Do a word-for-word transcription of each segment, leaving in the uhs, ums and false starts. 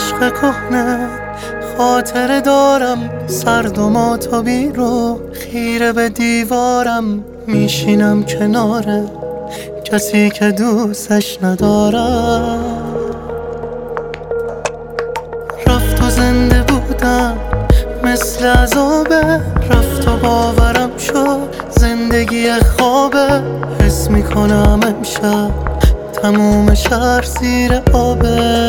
عشق کهنه خاطره دارم، سرد و ماتابی رو خیره به دیوارم. میشینم کناره کسی که دوستش ندارم. رفت و زنده بودم مثل عذابه، رفت و باورم شد زندگی خوابه. حس میکنم امشب تموم شهر زیر آبه.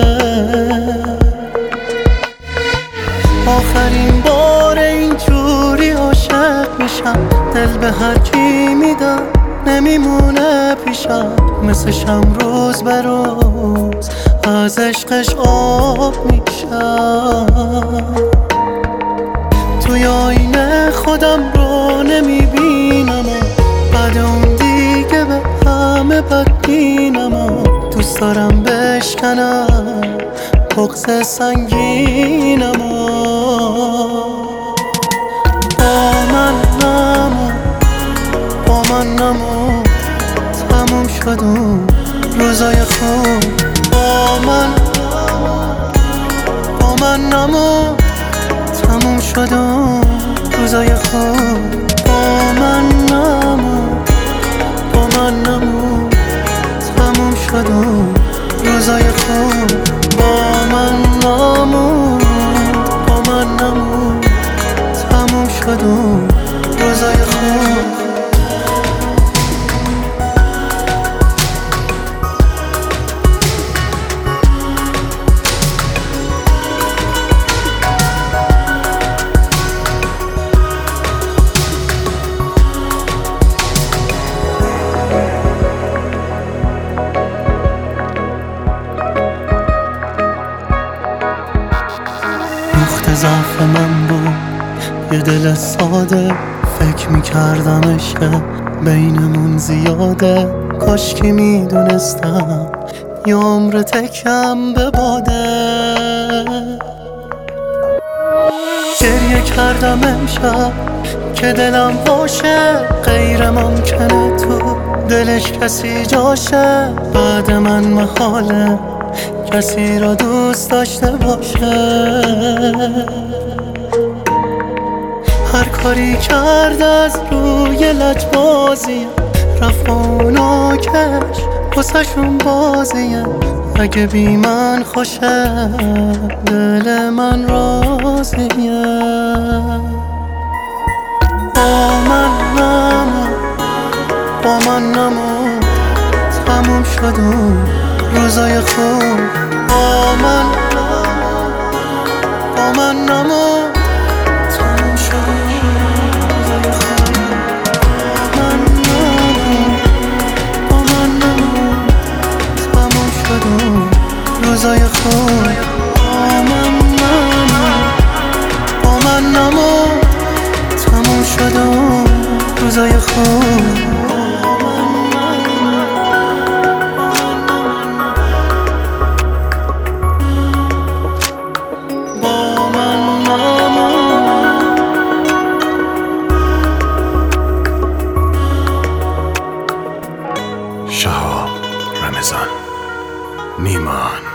آخرین بار اینجوری عاشق میشم، دل به هر کی میدم نمیمونه پیشم. مثل شم روز به روز از عشقش آب میشم. توی آینه خودم رو نمیبینم، بعد اون دیگه به همه بدبینم. دوست دارم بشکنم بغض سنگینم. با من نمون، با من نمون، تموم شد اون روزای خوب. با من با من نمون، تموم شد اون روزای خوب. با من نمون، با من نمون، تموم شد اون روزای خوب. با من نمون، با من نمون، تموم شد اون روزای خوب. نقطه ضعف من بود یه دل ساده، فکر میکردم عشق بینمون زیاده. کاش که میدونستم یه عمر تکم به باده. گریه کردم امشب که دلم باشه، غیر ممکنه تو دلش کسی جاشه. بعد من محاله کسی را دوست داشته باشه. هر کاری کرد از روی لجبازیه، رفت اونا کش واسه‌شون بازیه. اگه بی من خوشه دل من راضیه. با من نمون، با من نمون، تموم شد اون روزای خوب. با من با من نمون، تموم شد روزای خوب. با من نمون، با من نمون، تموم شد اون روزای خوب. با من نمون، با من نمون، تموم شد اون روزای خوب. شهاب رمضان نیمان.